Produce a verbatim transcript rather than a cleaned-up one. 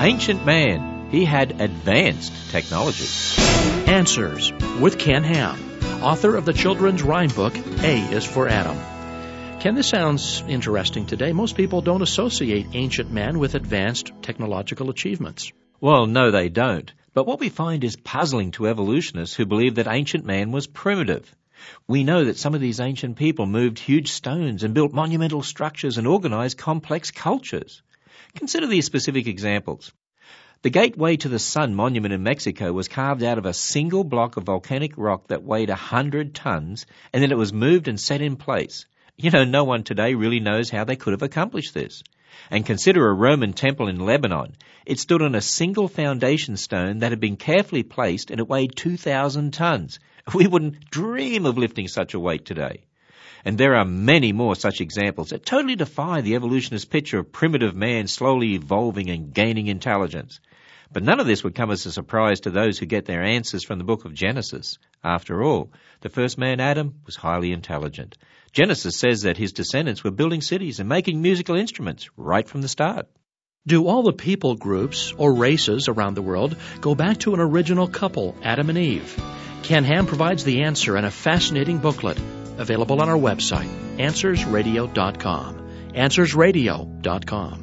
Ancient man, he had advanced technology. Answers with Ken Ham, author of the children's rhyme book, A is for Adam. Ken, this sounds interesting today. Most people don't associate ancient man with advanced technological achievements. Well, no, they don't. But what we find is puzzling to evolutionists who believe that ancient man was primitive. We know that some of these ancient people moved huge stones and built monumental structures and organized complex cultures. Consider these specific examples. The Gateway to the Sun monument in Mexico was carved out of a single block of volcanic rock that weighed a hundred tons, and then it was moved and set in place. You know, no one today really knows how they could have accomplished this. And consider a Roman temple in Lebanon. It stood on a single foundation stone that had been carefully placed, and it weighed two thousand tons. We wouldn't dream of lifting such a weight today. And there are many more such examples that totally defy the evolutionist picture of primitive man slowly evolving and gaining intelligence. But none of this would come as a surprise to those who get their answers from the book of Genesis. After all, the first man, Adam, was highly intelligent. Genesis says that his descendants were building cities and making musical instruments right from the start. Do all the people groups or races around the world go back to an original couple, Adam and Eve? Ken Ham provides the answer in a fascinating booklet available on our website, answers radio dot com. answers radio dot com.